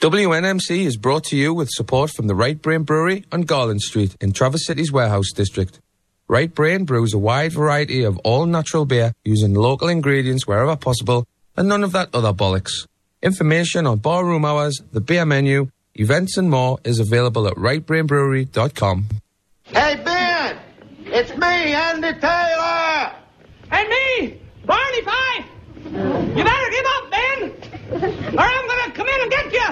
WNMC is brought to you with support from the Right Brain Brewery on Garland Street in Traverse City's Warehouse District. Right Brain brews a wide variety of all-natural beer using local ingredients wherever possible and none of that other bollocks. Information on barroom hours, the beer menu, events and more is available at rightbrainbrewery.com. Hey, Ben! It's me, Andy Taylor! And me, Barney Fife! You better give up, Ben, or I'm gonna come in and get you!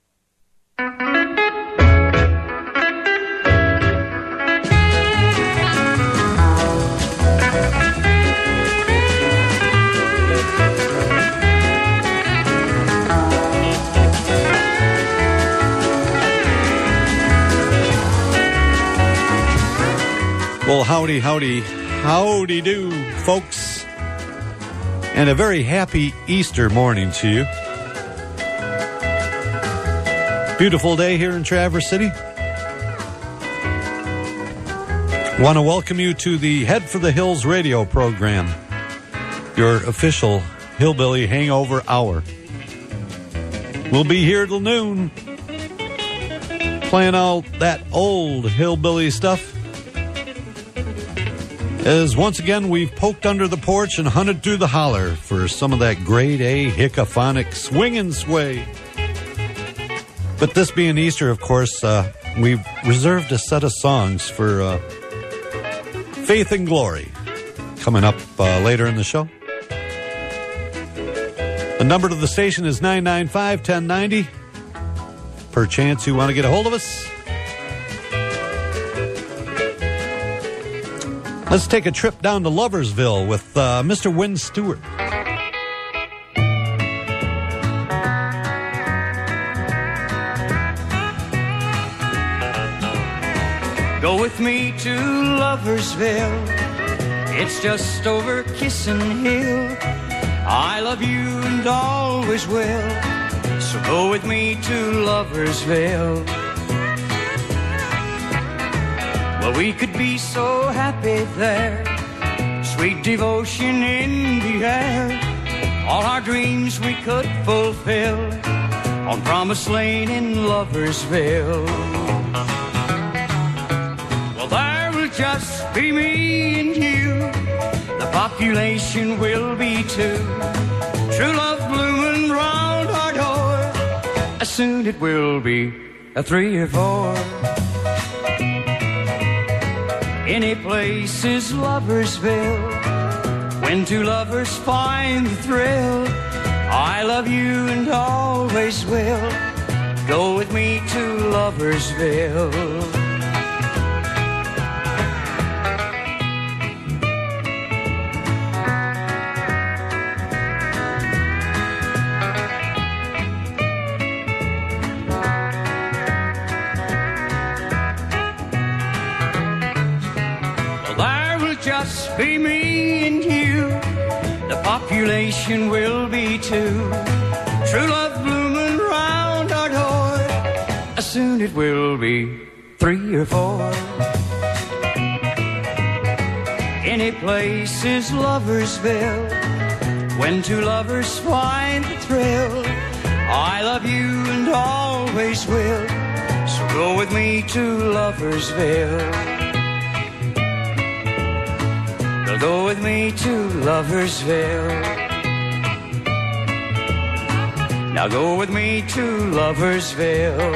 Well, howdy do, folks, and a very happy Easter morning to you. Beautiful day here in Traverse City. Want to welcome you to the Head for the Hills radio program, your official Hillbilly Hangover Hour. We'll be here till noon, playing all that old hillbilly stuff. As once again we've poked under the porch and hunted through the holler for some of that grade A hiccophonic swing and sway. But this being Easter, of course, we've reserved a set of songs for Faith and Glory coming up later in the show. The number to the station is 995-1090. Per chance you want to get a hold of us. Let's take a trip down to Loversville with Mr. Wynn Stewart. Go with me to Loversville. It's just over Kissin' Hill. I love you and always will. So go with me to Loversville. Well, we could be so happy there, sweet devotion in the air. All our dreams we could fulfill on Promise Lane in Loversville. Well, there will just be me and you. The population will be two. True love blooming round our door. Soon it will be a 3 or 4. Any place is Loversville, when two lovers find the thrill. I love you and always will. Go with me to Loversville. Just be me and you. The population will be two. True love blooming round our door. Soon it will be 3 or 4. Any place is Loversville, when two lovers find the thrill. I love you and always will. So go with me to Loversville. Go with me to Loversville. Now go with me to Loversville.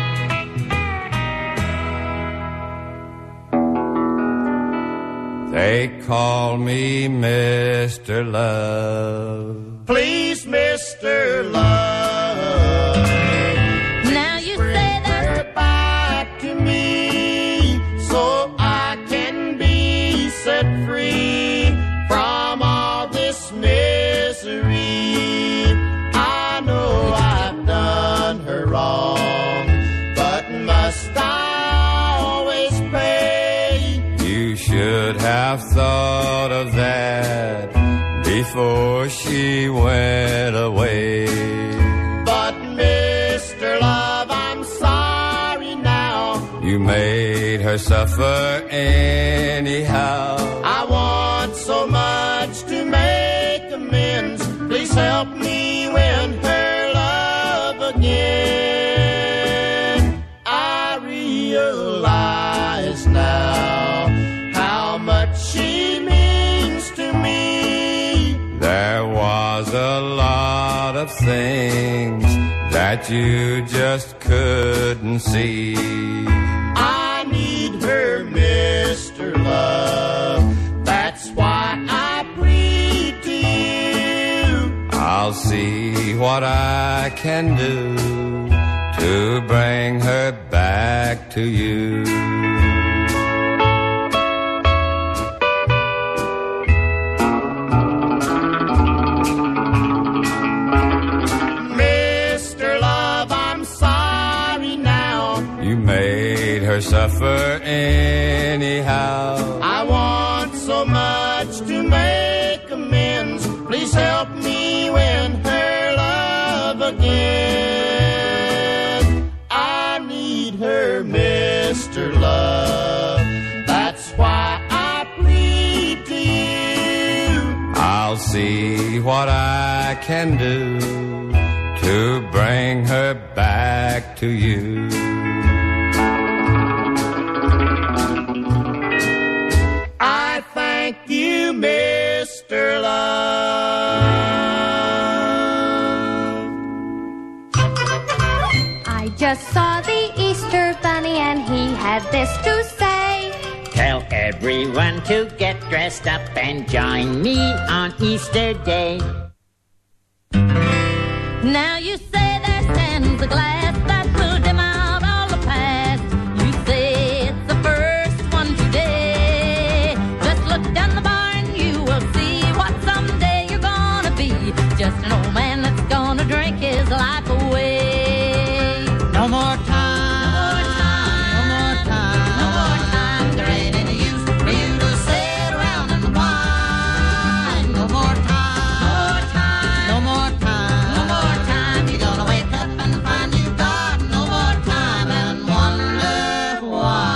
They call me Mr. Love. Please, Mr. Love. Now you say that back to me so I can be set free from all this misery. I know I've done her wrong, but must I always pay? You should have thought of that before she went away. But Mr. Love, I'm sorry now. You made her suffer anyhow. I want so much to make amends. Please help me win her love again. things that you just couldn't see. I need her, Mr. Love. That's why I plead to you. I'll see what I can do to bring her back to you. Mr. Love, I'm sorry now. You made her suffer anyhow. I want so much to make amends. Please help me win her love again. I need her, Mr. Love. That's why I plead to you. I'll see what I can do to bring her back to you. I thank you, Mr. Love. I just saw the Easter Bunny and he had this to say. Tell everyone to get dressed up and join me on Easter Day. Now you say there stands a glass that will dim out all the past. You say it's the first one today. Just look down the bar and you will see what someday you're gonna be. Just an old man that's gonna drink his life away. No more time, no more time, no more time. There ain't any use for you to sit around and whine. No more time, no more time, no more time. You're gonna wake up and find you got no more time and wonder why.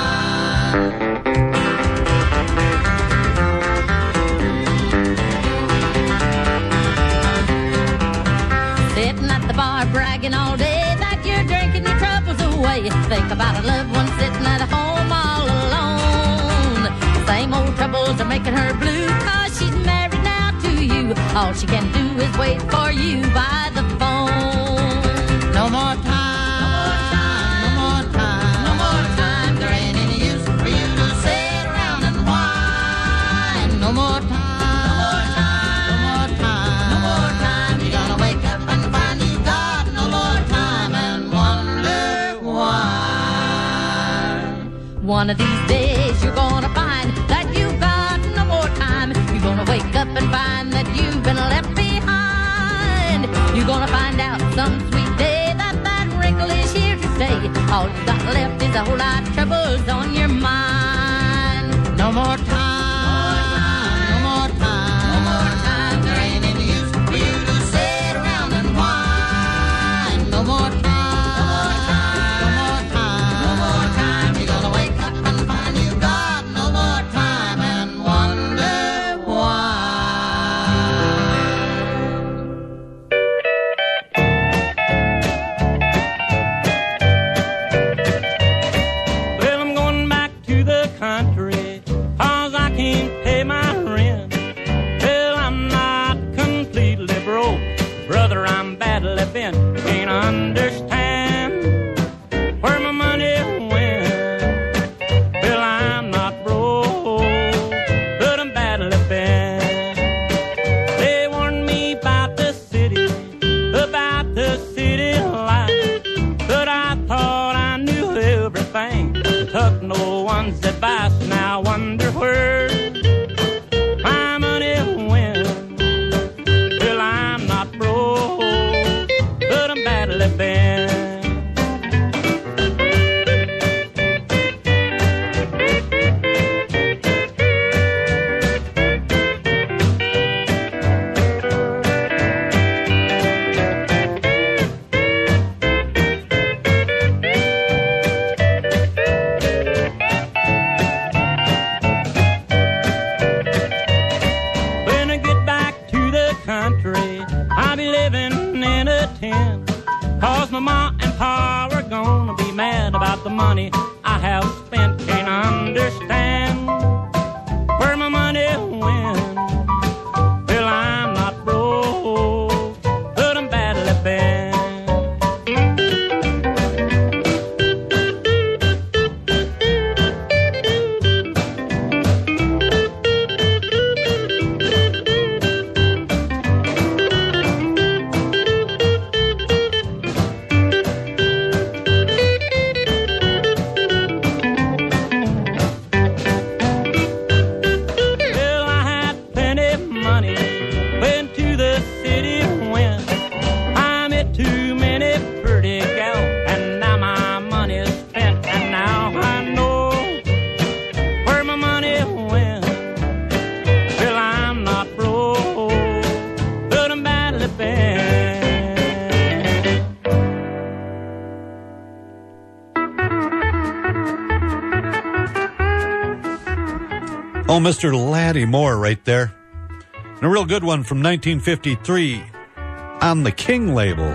Sitting at the bar bragging all day that you're drinking your troubles away. Think about a loved one sitting at home all alone. The same old troubles are making her blue, 'cause she's married now to you. All she can do is wait for you by the phone. No more time, no more time, no more time. There ain't any use for you to sit around and whine. No more time, no more time, no more time. You're gonna wake up and find you got no more time and wonder why. One of these days you're gonna find that you've got no more time. You're gonna wake up and find that you've been left behind. You're gonna find out some sweet day that that wrinkle is here to stay. All you got left is a whole lot of troubles on your mind. No more time, no more time, no more time. There ain't any use for you to sit around and whine. No more time, no more time, no more time. You're gonna wake up and find you got no more time and wonder why. Well, I'm going back to the country, 'cause I can't pay my rent. Well, I'm not completely broke, brother, I'm badly bent. Can't understand where my money went. Well, I'm not broke, but I'm badly bent. They warned me about the city life, but I thought I knew everything. Took no one's advice, now I wonder where my money went. Well, I'm not broke, but I'm badly bent. When I get back to the country, I'll be living in a tent. 'Cause my ma and pa are gonna be mad about the money I have spent. Can't understand where my money went. Well, I'm not broke, but I'm bad Oh, Mr. Laddie Moore right there. And a real good one from 1953 on the King label.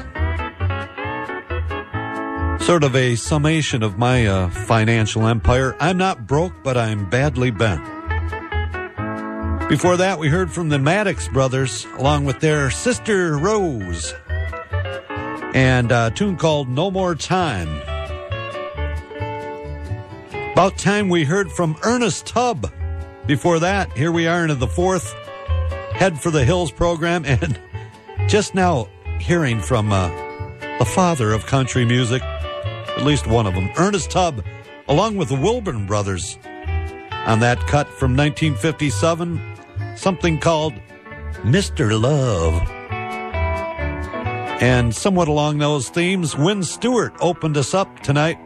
Sort of a summation of my financial empire. I'm not broke, but I'm badly bent. Before that, we heard from the Maddox Brothers, along with their sister Rose, and a tune called No More Time. About time we heard from Ernest Tubb. Before that, here we are into the fourth Head for the Hills program, and just now hearing from the father of country music, at least one of them, Ernest Tubb, along with the Wilburn Brothers, on that cut from 1957, something called Mr. Love. And somewhat along those themes, Wynn Stewart opened us up tonight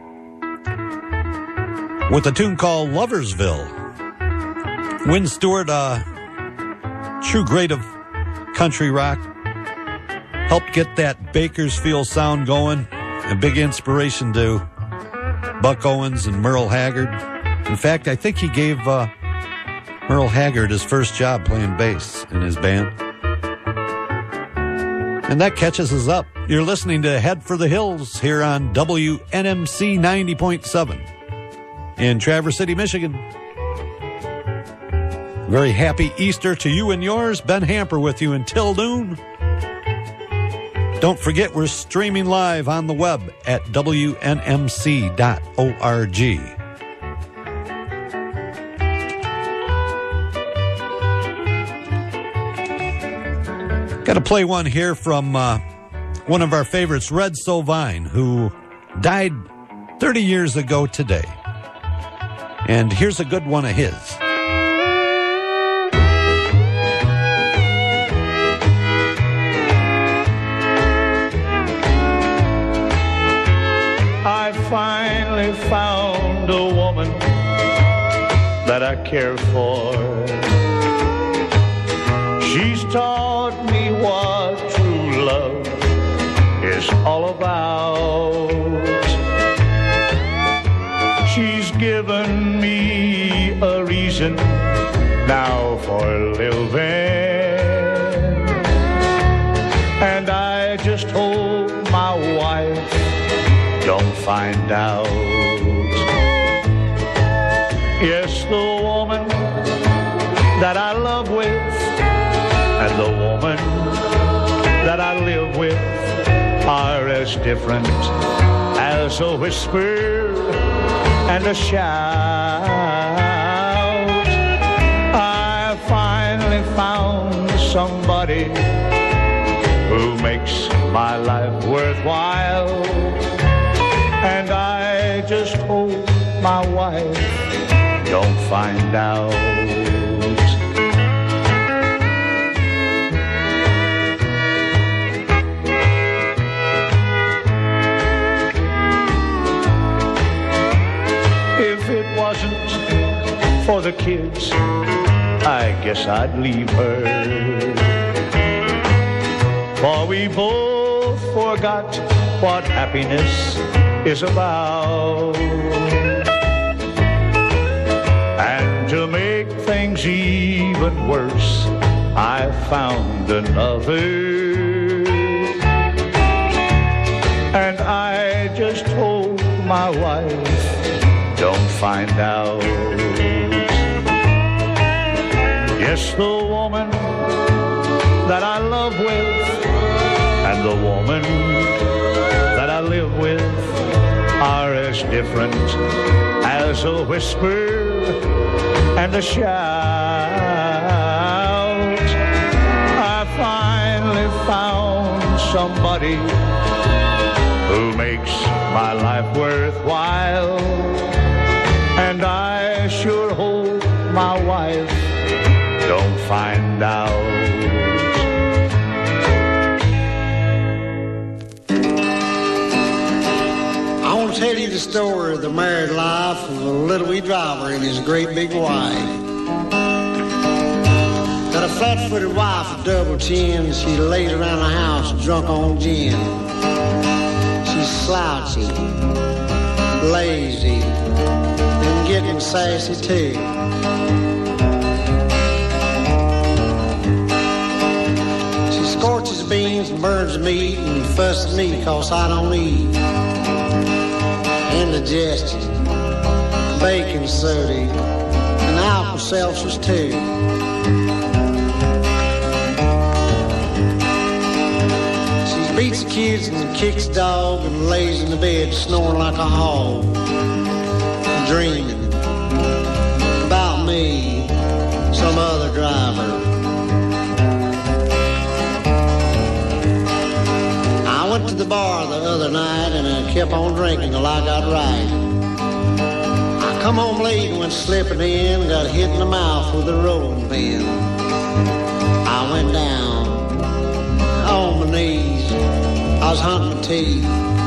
with a tune called Loversville. Wynn Stewart, true great of country rock, helped get that Bakersfield sound going, a big inspiration to Buck Owens and Merle Haggard. In fact, I think he gave Merle Haggard his first job playing bass in his band. And that catches us up. You're listening to Head for the Hills here on WNMC 90.7 in Traverse City, Michigan. Very happy Easter to you and yours. Ben Hamper with you until noon. Don't forget, we're streaming live on the web at WNMC.org. Got to play one here from one of our favorites, Red Sovine, who died 30 years ago today. And here's a good one of his. I finally found a woman that I care for. She's taught me what true love is all about. She's given me a reason now for living, and I just hope my wife don't find out. Yes, the woman that I love with and the woman that I live with are as different as a whisper and a shout. I finally found somebody who makes my life worthwhile, and I just hope my wife don't find out. If it wasn't for the kids, I guess I'd leave her. For we both forgot what happiness is about. And to make things even worse, I found another. And I just hope my wife don't find out. Yes, the woman that I love with and the woman that I live with are as different as a whisper and a shout. I finally found somebody who makes my life worthwhile, and I sure hope my wife don't find out. I want to tell you the story of the married life of a little wee driver and his great big wife. Got a flat-footed wife with double chins. She lays around the house drunk on gin. She's slouchy, lazy, and getting sassy too. stinks and burns the meat and fusses me 'cause I don't eat. Indigestion, bacon soda, and alcohol seltzers too. She beats the kids and kicks the dog and lays in the bed snoring like a hog, dreaming about me, some other driver. I went to the bar the other night and I kept on drinking till I got right. I come home late and went slipping in, got hit in the mouth with a rolling pin. I went down on my knees, I was hunting my teeth.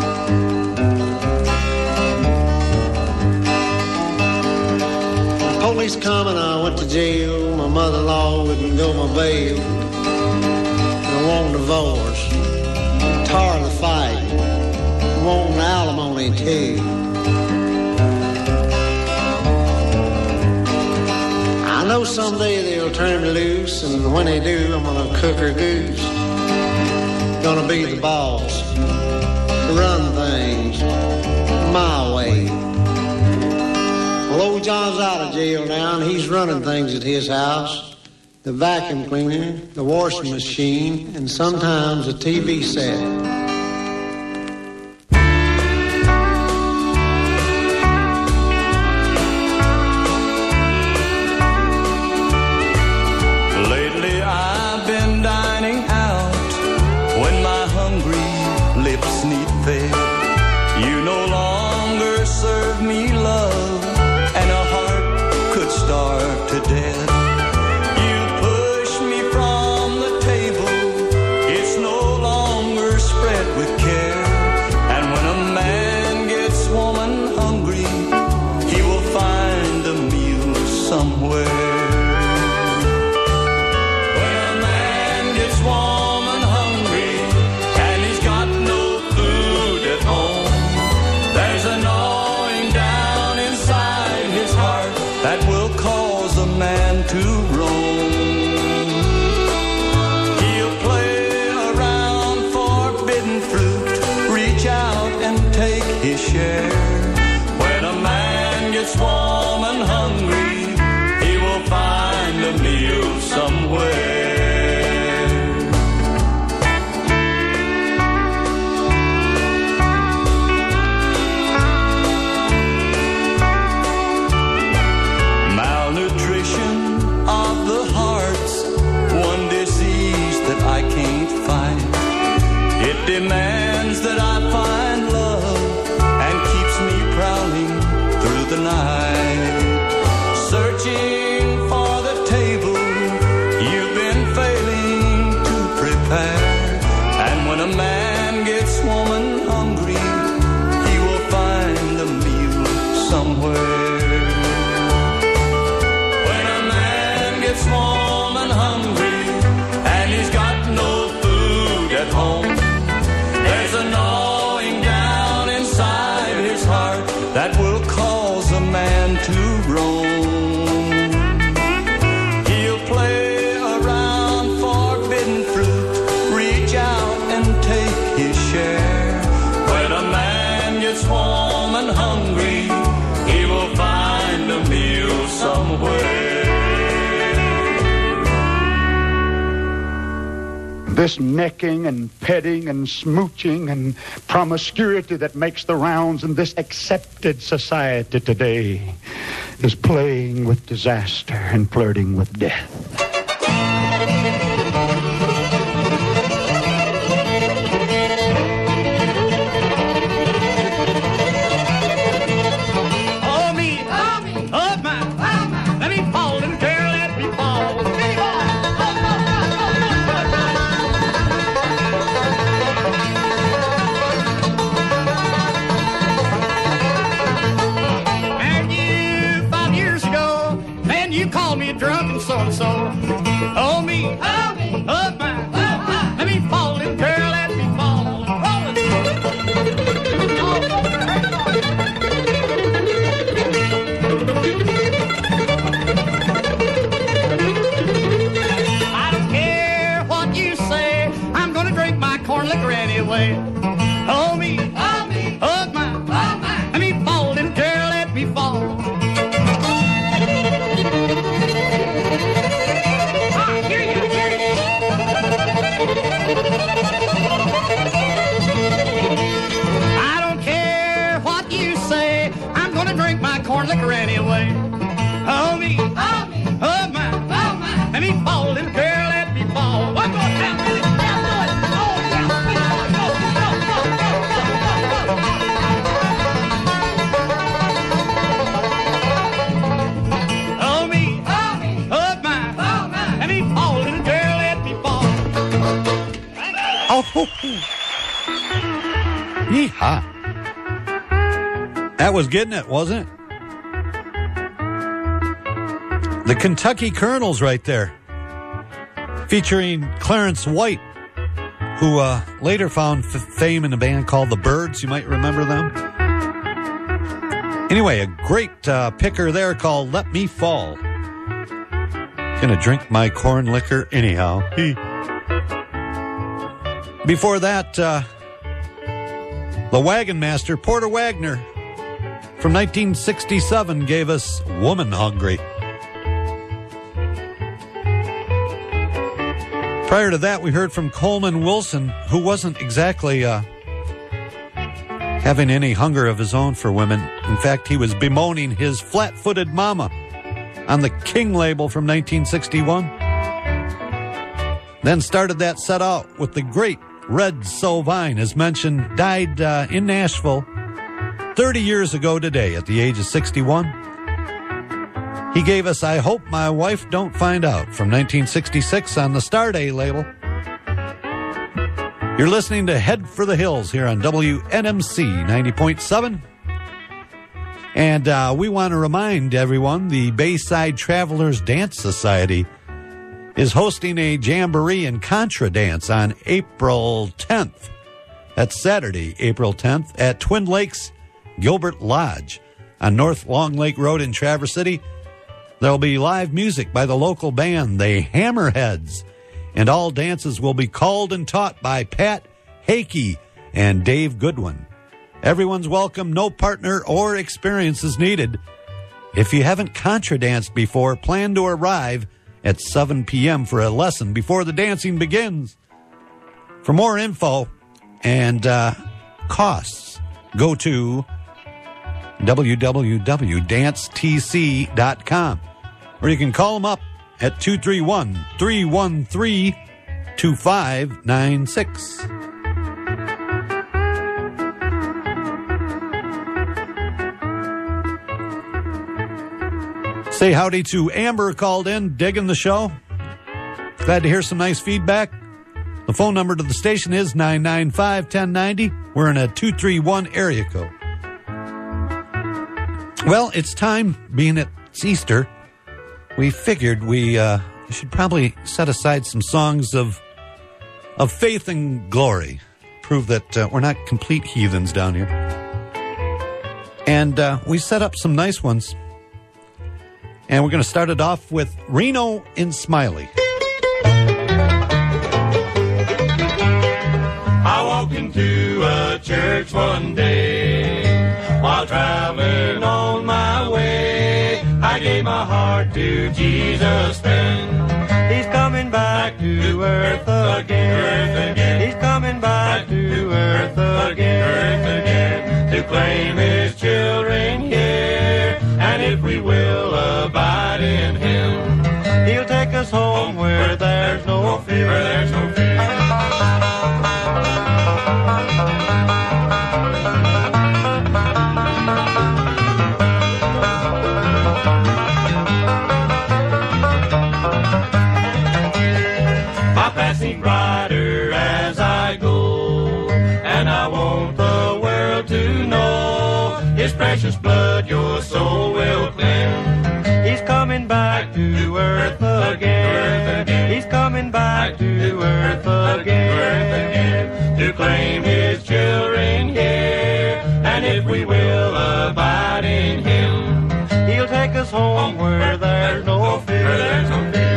The police coming, I went to jail. My mother-in-law wouldn't go my bail. I want a divorce, tired of the fight, want alimony too. I know someday they'll turn me loose, and when they do, I'm gonna cook her goose. Gonna be the boss, run things my way. Well, old John's out of jail now, and he's running things at his house. The vacuum cleaner, the washing machine, and sometimes a TV set. Lately I've been dining out when my hungry lips need fed. You no longer serve me love, and a heart could starve to death. You push me from the table, it's no longer spread with care. And when a man gets woman hungry, he will find a meal somewhere. That will cause a man to roam. He'll play around forbidden fruit, reach out and take his share. When a man gets warm and hungry, he will find a meal somewhere. Demands that I find love and keeps me prowling through the night, searching for the table you've been failing to prepare. And when a man gets woman hungry, he will find a meal somewhere. When a man gets woman hungry and he's got no food at home, there's a gnawing down inside his heart that will cause a man to roam. He'll play around forbidden fruit, reach out and take his share. When a man gets warm and hungry, he will find a meal somewhere. This necking and petting and smooching and promiscuity that makes the rounds in this accepted society today is playing with disaster and flirting with death. Oh me, oh my, let me fall, little girl, let me fall. And you, 5 years ago, man, you called me a drunk and so-and-so. her anyway. Oh me, oh my, let me fall, little girl, let me fall. One more time, Billy. Now do it. Oh, yeah. Oh me, oh my, let me fall, little girl, let me fall. Oh, yeehaw. That was getting it, wasn't it? The Kentucky Colonels right there. Featuring Clarence White, who later found fame in a band called The Byrds. You might remember them. Anyway, a great picker there called Let Me Fall. Gonna drink my corn liquor anyhow. Before that, the Wagon Master, Porter Wagoner, from 1967, gave us Woman Hungry. Prior to that, we heard from Coleman Wilson, who wasn't exactly having any hunger of his own for women. In fact, he was bemoaning his flat-footed mama on the King label from 1961. Then started that set out with the great Red Sovine, as mentioned, died in Nashville 30 years ago today at the age of 61. He gave us I Hope My Wife Don't Find Out from 1966 on the Starday label. You're listening to Head for the Hills here on WNMC 90.7. And we want to remind everyone the Bayside Travelers Dance Society is hosting a jamboree and contra dance on April 10th. That's Saturday, April 10th at Twin Lakes Gilbert Lodge on North Long Lake Road in Traverse City. There'll be live music by the local band, the Hammerheads, and all dances will be called and taught by Pat Hakey and Dave Goodwin. Everyone's welcome, no partner or experience is needed. If you haven't contra danced before, plan to arrive at 7 p.m. for a lesson before the dancing begins. For more info and costs, go to www.dancetc.com, or you can call them up at 231-313-2596. Say howdy to Amber, called in, digging the show. Glad to hear some nice feedback. The phone number to the station is 995-1090. We're in a 231 area code. Well, it's time, being it's Easter, we figured we should probably set aside some songs of faith and glory. Prove that we're not complete heathens down here. And we set up some nice ones. And we're going to start it off with Reno in Smiley. I walked into a church one day while traveling on my way. I gave my heart to Jesus then. He's coming back to earth again. He's coming back to earth again. To claim his children here. And if we will abide in him, he'll take us home where there's no fear. Where there's no fear. My passing brighter as I go, and I want the world to know his precious blood your soul will cleanse. He's coming back to earth again. He's coming back to earth again. To claim his children here. And if we will abide in him, he'll take us home where there's no fear. Where there's no fear.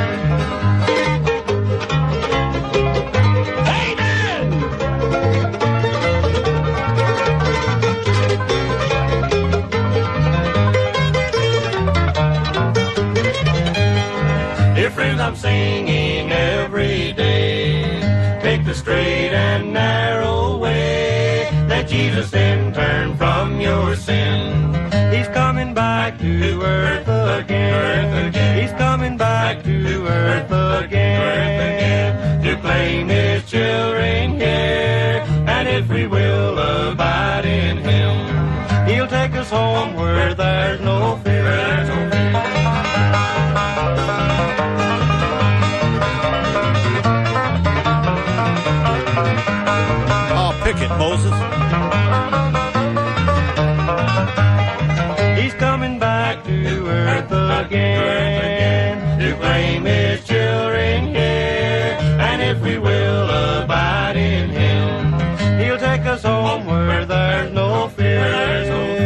Friends, I'm singing every day. Take the straight and narrow way that Jesus then turned from your sin. He's coming coming back to earth again. He's coming back to earth again. To claim his children here. And if we will abide in him, he'll take us home where there's no fear. Oh, pick it, Moses. He's coming back to earth again to claim his children here. And if we will abide in him, he'll take us home where there's no fear.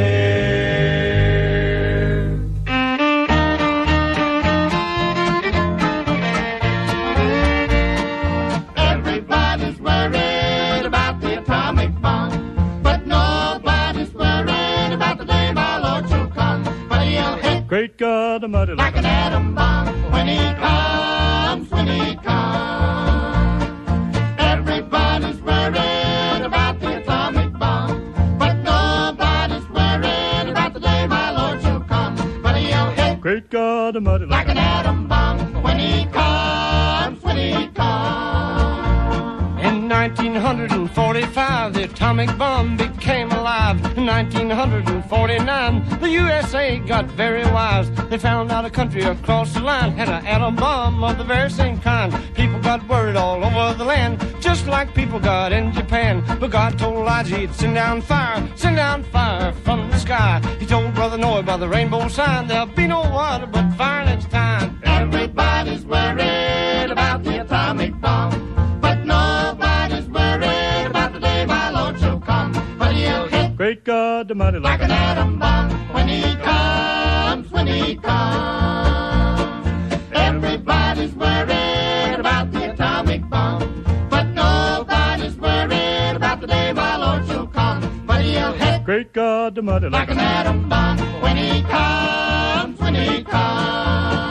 Everybody's worried about the atomic bomb, but nobody's worried about the day my Lord shall come. But he'll hit Great God Almighty, like an atom bomb when he comes, when he comes. Everybody's worried about the atomic bomb, but nobody's worried about the day my Lord shall come. But he'll hit Great God Almighty, like an atom bomb when he comes, when he comes. In 1945, the atomic bomb became alive. In 1949, the USA got very wise. They found out a country across the line had an atom bomb of the very same kind. People got worried all over the land, just like people got in Japan. But God told Elijah he'd send down fire from the sky. He told Brother Noah by the rainbow sign, there'll be no water but fire next time. Everybody's worried about the atomic bomb, but nobody's worried about the day my Lord shall come. But he'll hit Great God Almighty, like an atom bomb when he comes, when he comes. Everybody's worried about the atomic bomb, but nobody's worried about the day my Lord shall come. But he'll hit Great God Almighty, like an atom bomb when he comes, when he comes.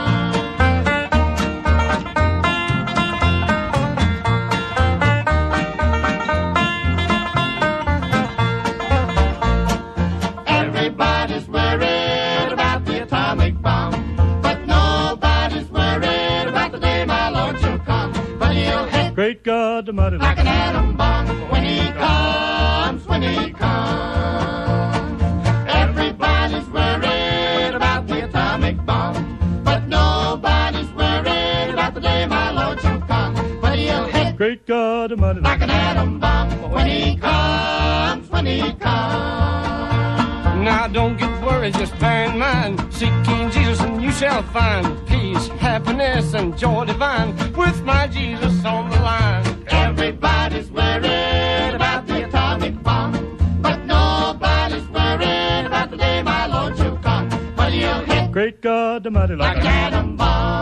Everybody's worried about the atomic bomb, but nobody's worried about the day my Lord shall come. But he'll hit Great God Almighty, like an atom bomb when he comes, when he comes. Everybody's worried about the atomic bomb, but nobody's worried about the day my Lord shall come. But he'll hit Great God Almighty, like an atom bomb when he comes, when he comes. Now don't get worried, just bear in mind, seek King Jesus and you shall find peace, happiness, and joy divine with my Jesus on the line. Everybody's worried about the atomic bomb, but nobody's worried about the day my Lord shall come. But he'll hit Great God Almighty, like an atom bomb.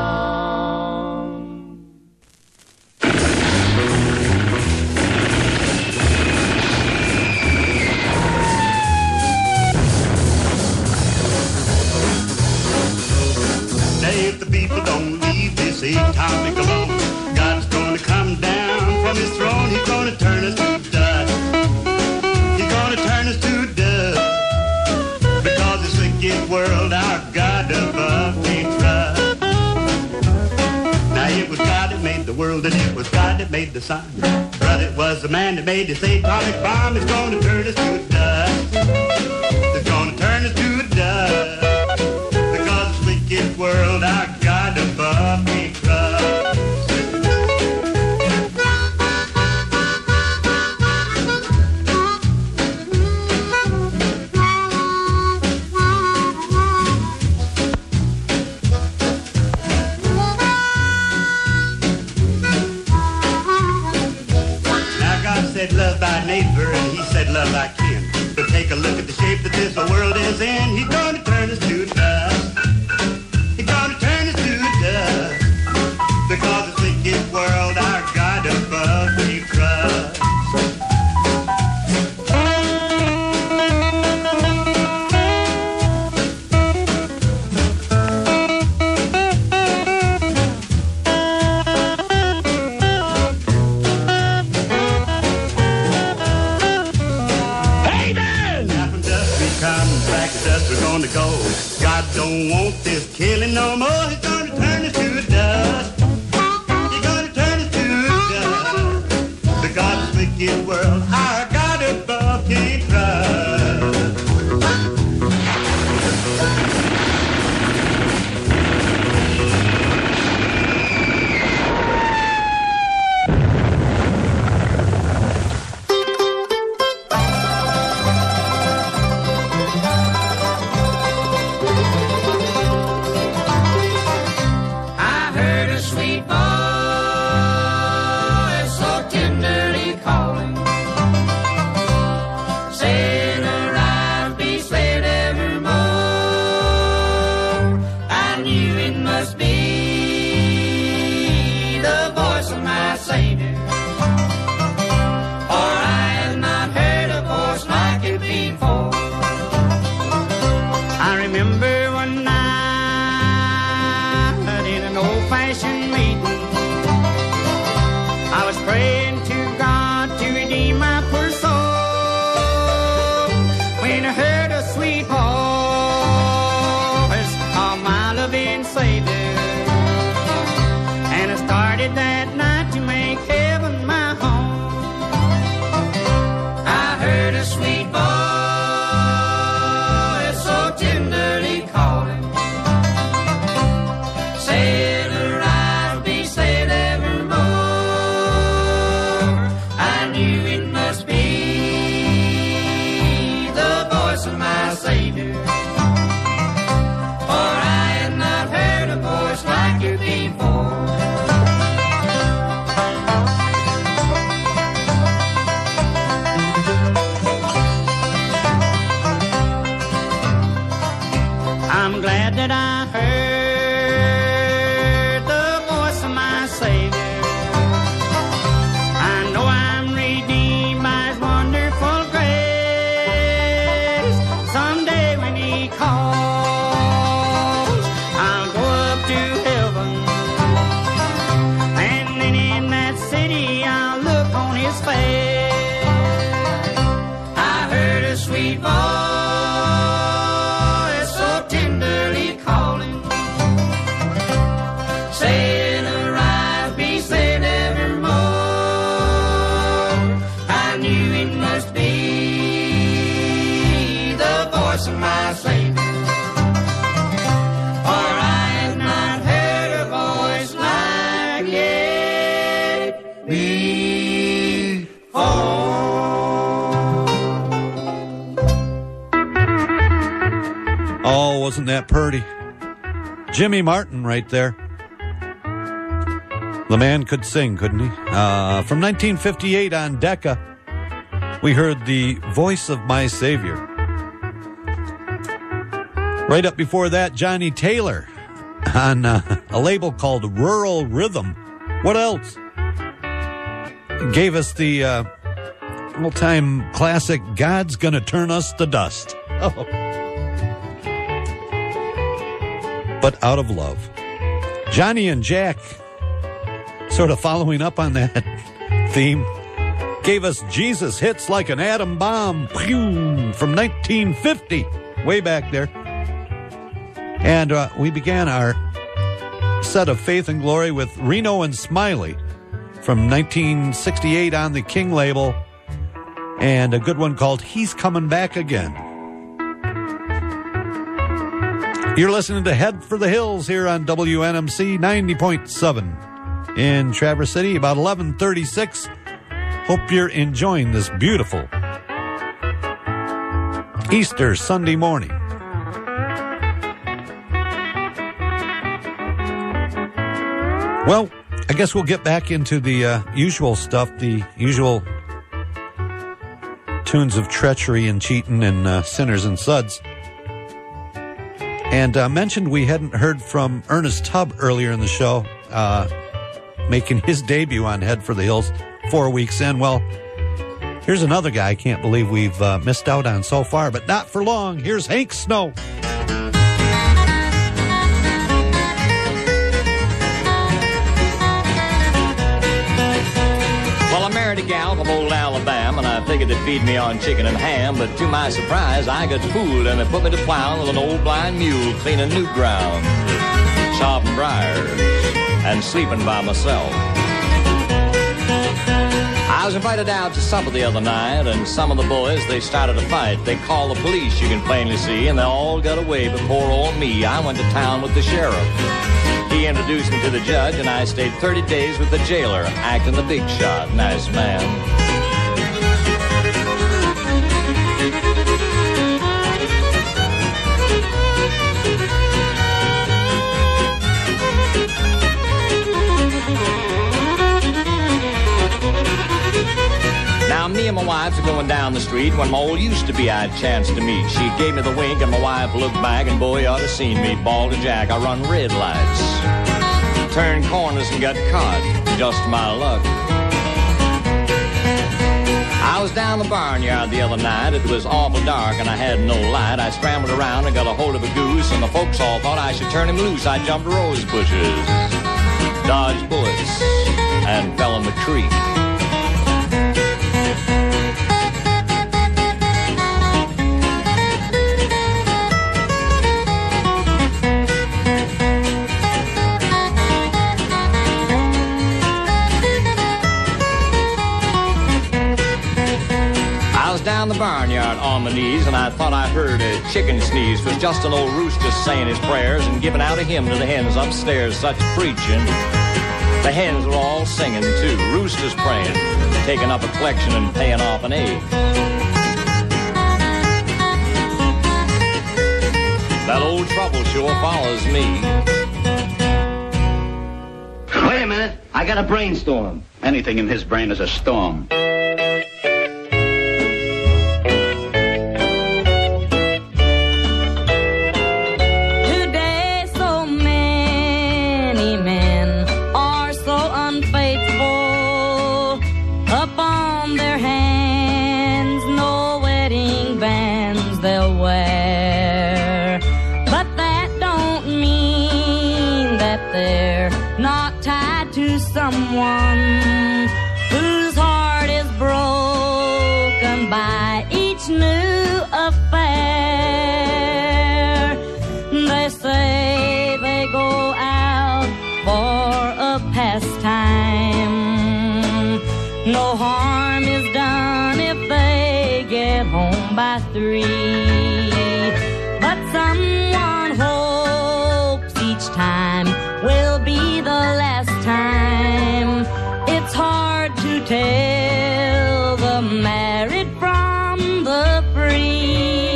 Now if the people don't leave this atomic alone, God's gonna come down from his throne. He's gonna turn us to dust. He's gonna turn us to dust. Because this wicked world our God above can't trust. Now it was God that made the world and it was God that made the sun. Brother, it was the man that made this atomic bomb. It's gonna turn us to dust. It's gonna turn us to dust. Wicked world, our God above me trust. Now God said love thy neighbor and he said love thy kin. But take a look at the shape that this world is in. He's gonna turn us to dust. Because this wicked world our God above we trust. Amen! Half and dust we come, back to dust we're gonna gonna go. God don't want this killing no more. He's gonna turn us to dust. He's gonna turn us to dust. The God's wicked world, our God above can't trust. Wasn't that purty? Jimmy Martin right there. The man could sing, couldn't he? From 1958 on Decca, we heard The Voice of My Savior. Right up before that, Johnny Taylor on a label called Rural Rhythm. What else? Gave us the old-time classic, God's Gonna Turn Us to Dust. Oh. But out of love. Johnny and Jack, sort of following up on that theme, gave us Jesus Hits Like an Atom Bomb from 1950, way back there. And we began our set of Faith and Glory with Reno and Smiley from 1968 on the King label, and a good one called He's Coming Back Again. You're listening to Head for the Hills here on WNMC 90.7 in Traverse City, about 11:36. Hope you're enjoying this beautiful Easter Sunday morning. Well, I guess we'll get back into the usual stuff, the usual tunes of treachery and cheating and sinners and suds. And mentioned we hadn't heard from Ernest Tubb earlier in the show, making his debut on Head for the Hills 4 weeks in. Well, here's another guy I can't believe we've missed out on so far, but not for long. Here's Hank Snow. Well, I married a gal from old Alabama. time, and I figured they'd feed me on chicken and ham, but to my surprise, I got fooled, and they put me to plowing with an old blind mule, cleaning new ground, chopping briars, and sleeping by myself. I was invited out to supper the other night, and some of the boys, they started a fight. They called the police, you can plainly see, and they all got away, but poor old me, I went to town with the sheriff. He introduced me to the judge, and I stayed 30 days with the jailer, acting the big shot. Nice man. Now, me and my wife are going down the street when my old used-to-be I'd chanced to meet. She gave me the wink, and my wife looked back, and boy, you ought to seen me. Ball to jack, I run red lights, turned corners and got caught. Just my luck. I was down the barnyard the other night. It was awful dark, and I had no light. I scrambled around and got a hold of a goose, and the folks all thought I should turn him loose. I jumped rose bushes, dodged bullets, and fell in the creek. Down the barnyard on my knees, and I thought I heard a chicken sneeze. 'Twas just an old rooster saying his prayers and giving out a hymn to the hens upstairs. Such preaching. The hens were all singing too. Roosters praying, taking up a collection and paying off an egg. That old trouble sure follows me. Wait a minute, I got a brainstorm. Anything in his brain is a storm. Someone whose heart is broken by each new affair. They say they go out for a pastime. No harm is done if they get home by 3. But someone hopes each time will be the last time. It's hard to tell the married from the free.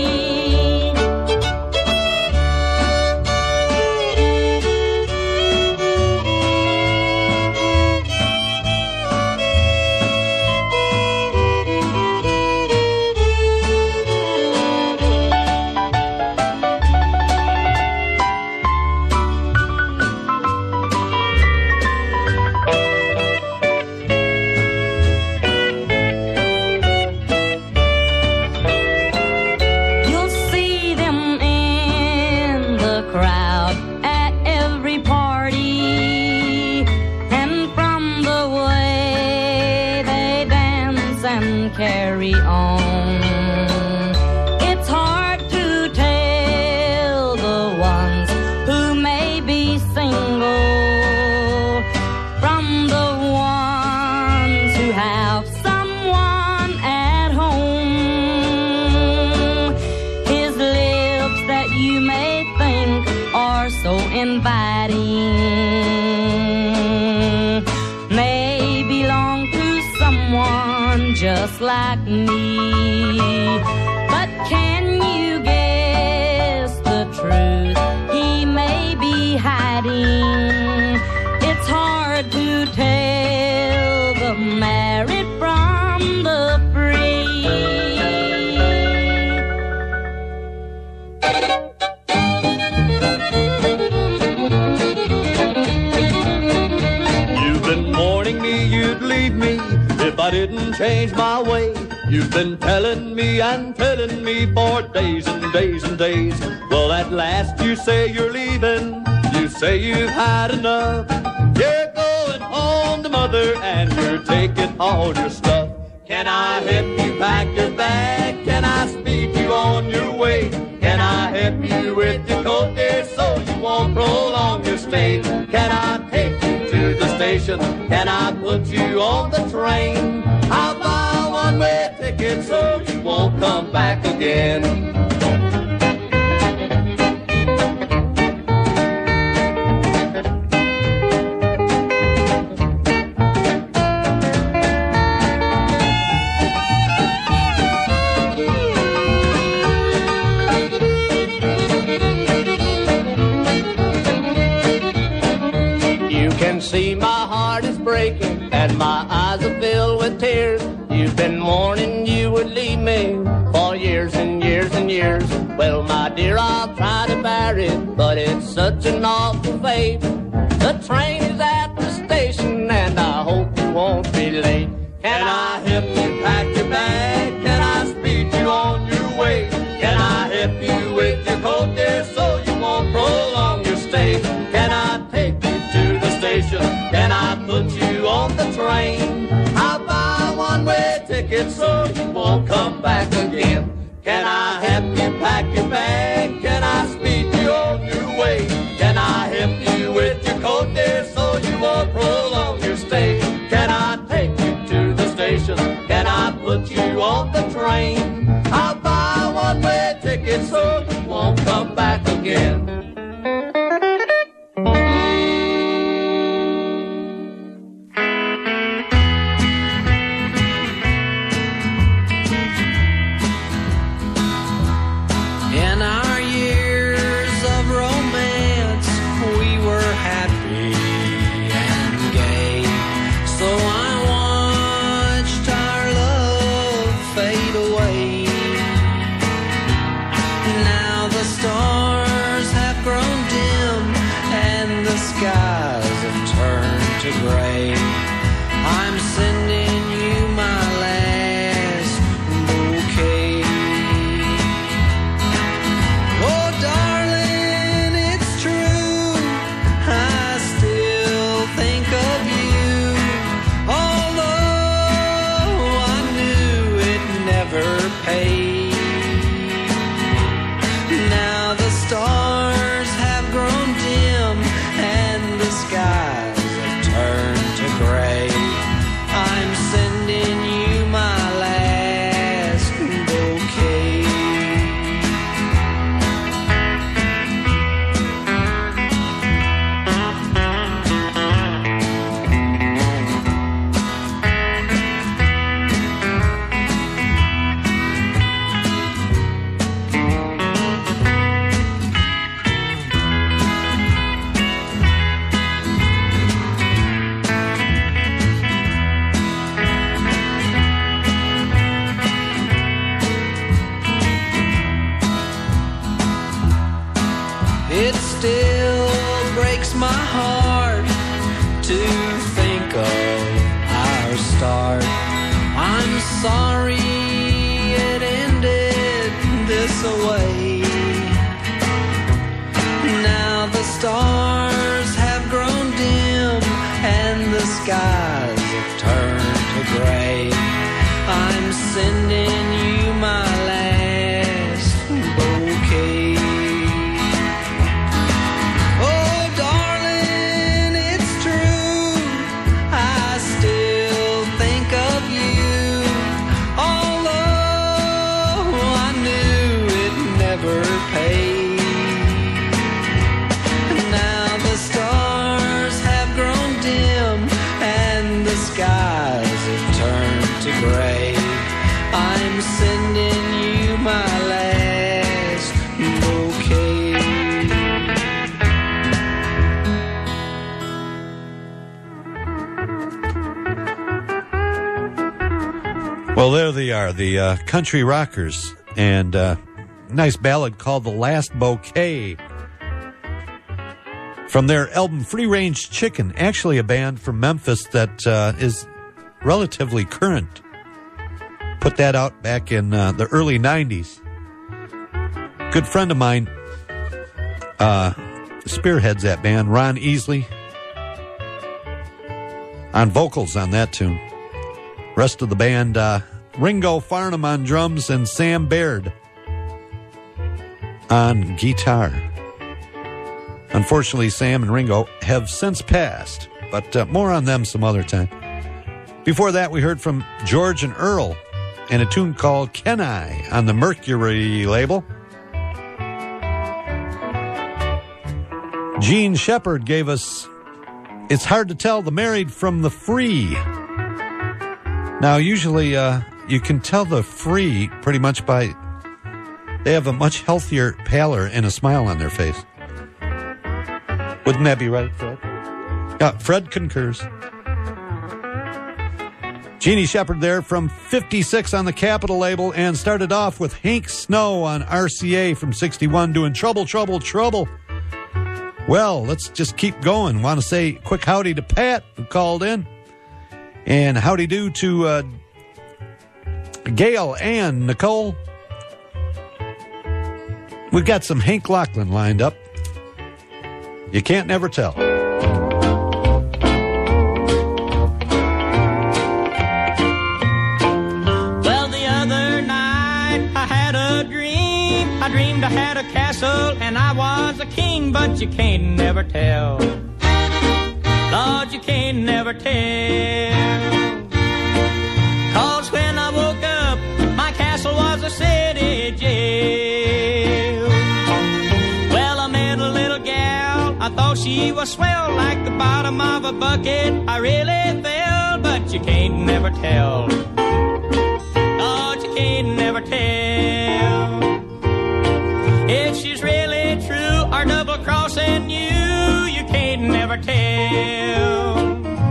Carry on. It's hard to tell the ones who may be single from the ones who have someone at home. His lips that you may think are so inviting may belong to someone just like me. But can you guess the truth he may be hiding? It's hard to tell the married from the free. You've been warning me you'd leave me if I didn't change my way. You've been telling me and telling me for days and days and days. Well, at last you say you're leaving. You say you've had enough. You're going home to mother and you're taking all your stuff. Can I help you pack your bag? Can I speed you on your way? Can I help you with your coat there so you won't prolong your stay? Can I take you to the station? Can I put you on the train? I'll buy a one-way ticket so you won't come back again. See, my heart is breaking and my eyes are filled with tears. You've been warning you would leave me for years and years and years. Well, my dear, I'll try to bear it, but it's such an awful fate. The train is at the station and I hope you won't be late. Can I help you pack your bag? Can I speed you on your way? Can I help you with your coat there so you won't prolong your stay? Can I take you to the station? Can I put you on the train? I'll buy a one-way ticket so you won't come back again. Can I help you pack your bag? Can I speed you on your way? Can I help you with your coat there so you won't prolong your stay? Can I take you to the station? Can I put you on the train? I'll buy a one-way ticket so you won't come back again. Well, there they are, the Country Rockers, and nice ballad called The Last Bouquet from their album Free Range Chicken, actually a band from Memphis that is relatively current. Put that out back in the early 90s. Good friend of mine spearheads that band, Ron Easley, on vocals on that tune. Rest of the band, Ringo Farnham on drums and Sam Baird on guitar. Unfortunately, Sam and Ringo have since passed, but more on them some other time. Before that, we heard from George and Earl and a tune called Can I on the Mercury label. Gene Shepard gave us It's Hard to Tell the Married from the Free. Now, usually you can tell the Free pretty much by they have a much healthier pallor and a smile on their face. Wouldn't that be right, Fred? Yeah, Fred concurs. Jeannie Shepard there from 56 on the Capitol label, and started off with Hank Snow on RCA from 61 doing Trouble, Trouble, Trouble. Well, let's just keep going. Want to say quick howdy to Pat, who called in. And howdy do to Gail and Nicole. We've got some Hank Lachlan lined up. You can't never tell. Well, the other night I had a dream. I dreamed I had a castle and I was a king, but you can't never tell. Lord, you can't never tell. 'Cause when I woke up, my castle was a city jail. Well, I met a little gal, I thought she was swell, like the bottom of a bucket. I really fell, but you can't never tell. Lord, you can't never tell. If she's really true or double-crossing you, you can't never tell.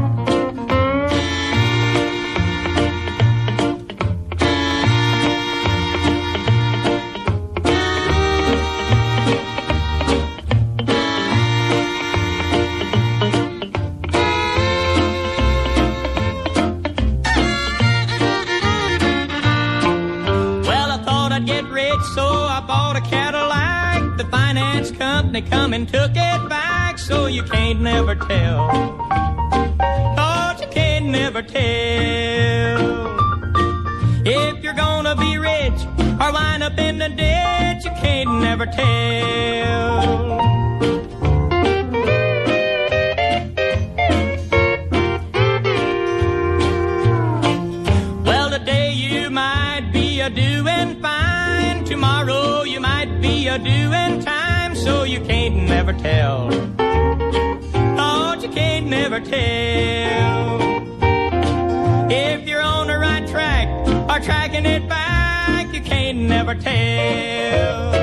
They come and took it back, so you can't never tell. Oh, you can't never tell. If you're gonna be rich or wind up in the ditch, you can't never tell. Well, today you might be a-doing fine, tomorrow you might be a-doing time. So you can't never tell. Oh, you can't never tell. If you're on the right track or tracking it back, you can't never tell.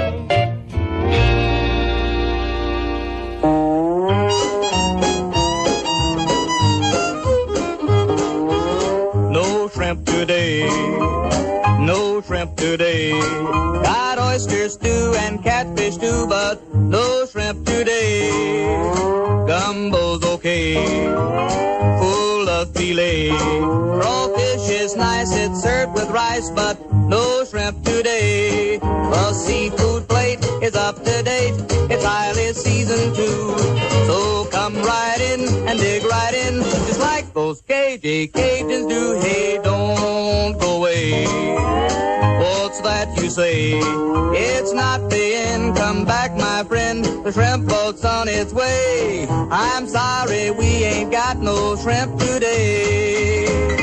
No shrimp today. No shrimp today. Got oyster stew and catfish too, but no shrimp today. Gumbo's okay, full of filet. Crawfish is nice, it's served with rice, but no shrimp today. The seafood plate is up to date, it's highly seasoned too. So come right in and dig right in, just like those Cajuns do. Hey, don't go away. What's that you say? It's not the end. Come back, my friend. The shrimp boat's on its way. I'm sorry, we ain't got no shrimp today.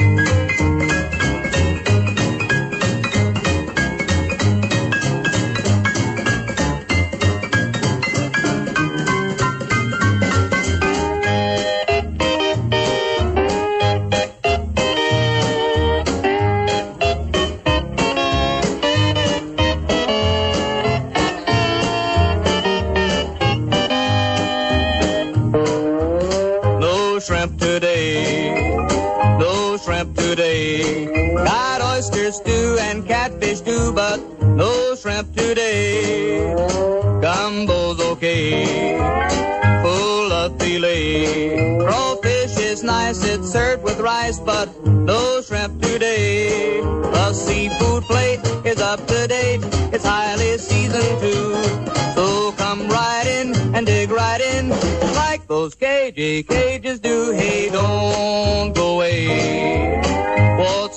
Got oyster stew and catfish too, but no shrimp today. Gumbo's okay, full of filet. Crawfish is nice, it's served with rice, but no shrimp today. The seafood plate is up to date, it's highly seasoned too. So come right in and dig right in, like those Cajuns do. Hey, don't go away. What's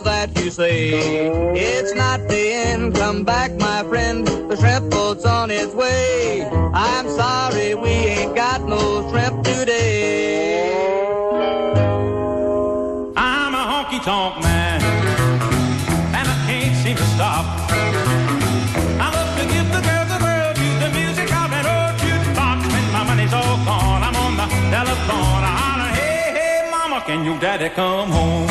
you say. It's not the end, come back, my friend. The shrimp boat's on its way. I'm sorry we ain't got no shrimp today. I'm a honky-tonk man, and I can't seem to stop. I love to give the girl the world, use the music of an old jukebox. When my money's all gone, I'm on the telephone. I holler, hey, hey, mama, can your daddy come home?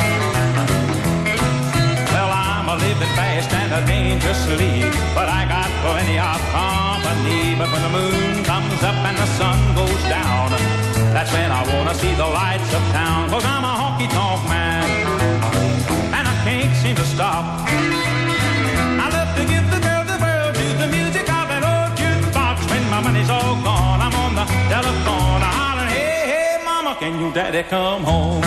Well, I'm a living fast and a dangerously, but I got plenty of company. But when the moon comes up and the sun goes down, that's when I wanna see the lights of town. 'Cause I'm a honky-tonk man, and I can't seem to stop. I love to give the girl the world, to the music of an old jukebox. When my money's all gone, I'm on the telephone. I holler, hey, hey, mama, can your daddy come home?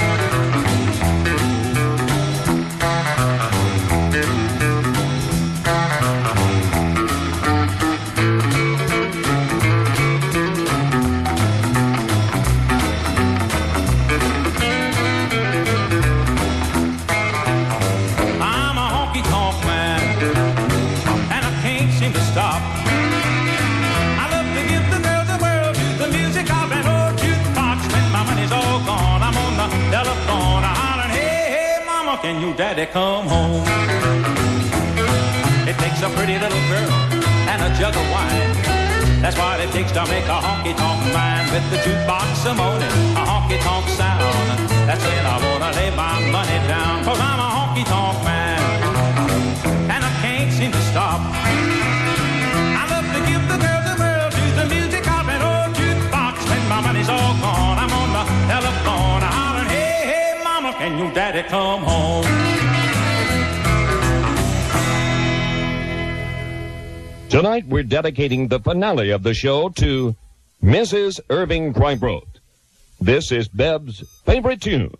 Stop. I love to give the girl the world, to the music of an old jukebox. When my money's all gone, I'm on the telephone. I holler, hey, hey, mama, can your daddy come home? It takes a pretty little girl and a jug of wine. That's what it takes to make a honky-tonk man. With the jukebox a moaning, a honky-tonk sound. That's when I wanna lay my money down. 'Cause I'm a honky-tonk man, and I can't seem to stop. My money's all gone, I'm on the telephone. I holler, hey, hey, mama, can your daddy come home? Tonight, we're dedicating the finale of the show to Mrs. Irving Kreinbrot. This is Beb's favorite tune.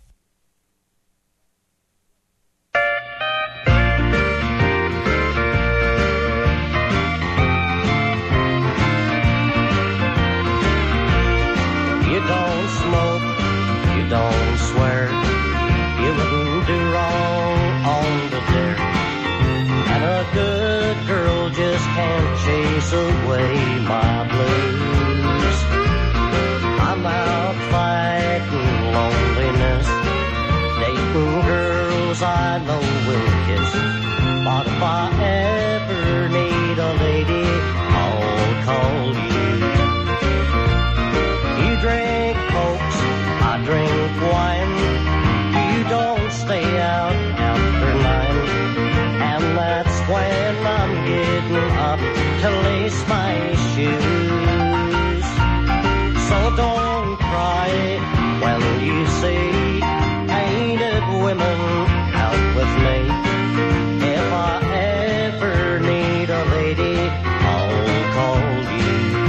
Don't swear, you wouldn't do wrong on the dare. And a good girl just can't chase away my blues. I'm out fighting loneliness, dating girls I know will kiss. But if I ever need a lady, I'll call you. You drink Cokes, I drink wine. You don't stay out after 9. And that's when I'm getting up to lace my shoes. So don't cry when you see painted women out with me. If I ever need a lady, I'll call you.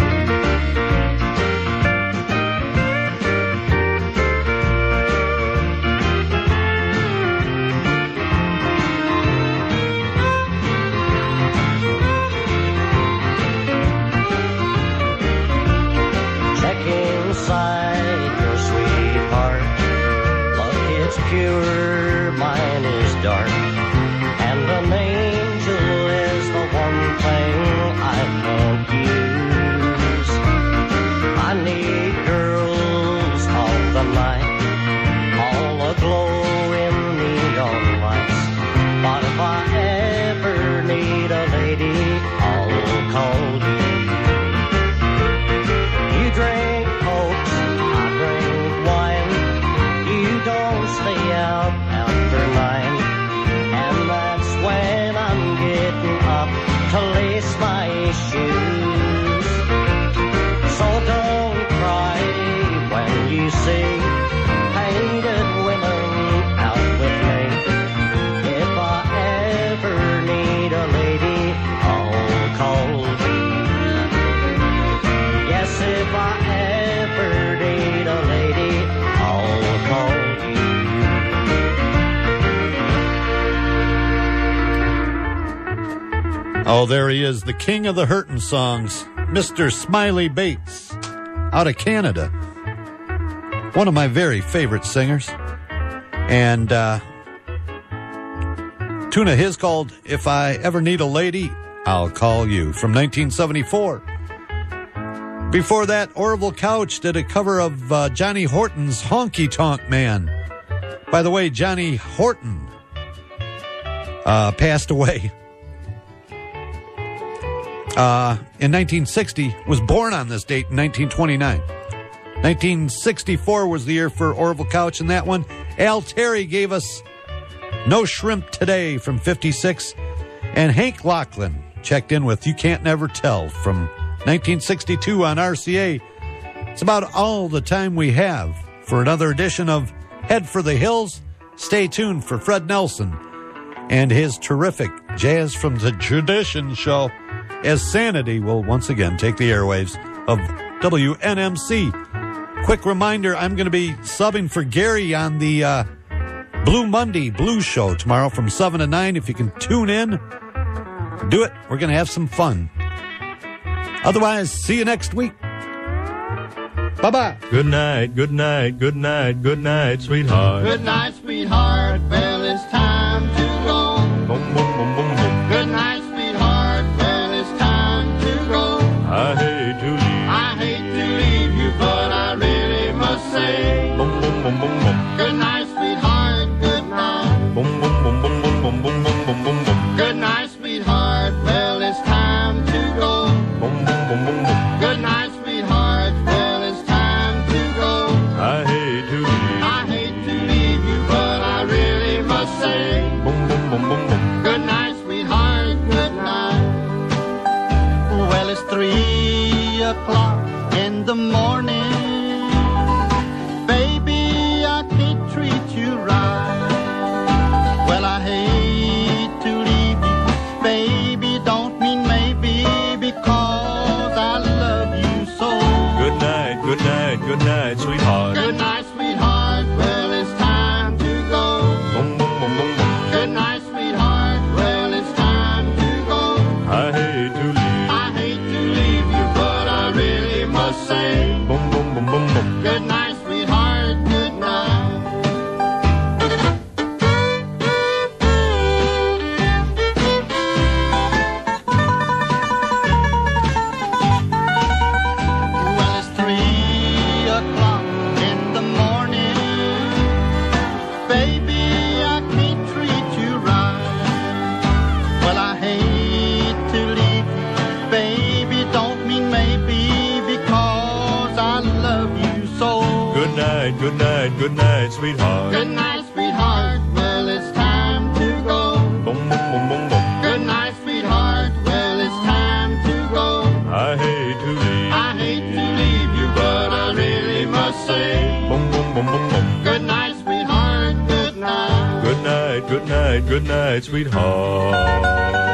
Inside your sweetheart, look, it's pure, mine is dark, and an angel is the one thing I can't use. I need girls of the night, all aglow in neon lights. But if I ever need a lady, I'll call you. You drink Cokes, I drink wine. You don't stay out after 9. And that's when I'm getting up to lace my shoes. So don't cry when you see painted women out with me. If I ever need a lady, I'll call you. Yes, if I ever need a lady, I'll call you. Oh, there he is, the king of the hurtin' songs, Mr. Smiley Bates, out of Canada. One of my very favorite singers. And tune of his called If I Ever Need a Lady, I'll Call You from 1974. Before that, Orville Couch did a cover of Johnny Horton's Honky Tonk Man. By the way, Johnny Horton passed away in 1960, was born on this date in 1929. 1964 was the year for Orville Couch in that one. Al Terry gave us No Shrimp Today from 56. And Hank Lachlan checked in with You Can't Never Tell from 1962 on RCA. It's about all the time we have for another edition of Head for the Hills. Stay tuned for Fred Nelson and his terrific Jazz from the Tradition show as Sanity will once again take the airwaves of WNMC. Quick reminder, I'm going to be subbing for Gary on the Blue Monday Blues Show tomorrow from 7 to 9. If you can tune in, do it. We're going to have some fun. Otherwise, see you next week. Bye-bye. Good night, good night, good night, good night, sweetheart. Good night, sweetheart. Well, it's time to go. Boom, boom, boom, boom, boom. Good night, sweetheart. Well, it's time to go. I hate to leave. I hate to leave you, but I really must say. Boom, boom, boom, boom, boom. Good night, sweetheart. Good night. Boom, boom, boom, boom, boom, boom, boom, boom, boom, boom, boom. Good night, sweetheart. Well, it's time to go. Boom, boom, boom, boom, boom. Good night, sweetheart. Well, it's time to go. I hate to leave. I hate to leave you, but I really must say. Boom, boom, boom, boom, boom. Good night, sweetheart. Good night. Well, it's 3 o'clock in the morning. Baby, I can't treat you right. Well, I hate to leave you. Baby, don't mean maybe, because I love you so. Good night, good night, good night, sweetheart. Good night, sweetheart. Well, it's time to go. Boom, boom, boom, boom, boom. Good night, sweetheart. Well, it's time to go. I hate to leave. I hate to leave you, but I really must say. Boom, boom, boom, boom, boom. Good night, sweetheart. Good night. Well, it's 3 o'clock in the morning. Baby, I can't treat you right. Well, I hate to leave you. Baby, don't mean maybe, because I love you so. Good night, good night, good night, sweetheart. Good night, sweetheart. Well, it's time to go. Boom, boom, boom, boom, boom. Good night, sweetheart. Well, it's time to go. I hate to leave. I hate to leave you, but I really must say. Boom, boom, boom, boom, boom. Good night, sweetheart. Good night. Good night, good night, good night, sweetheart.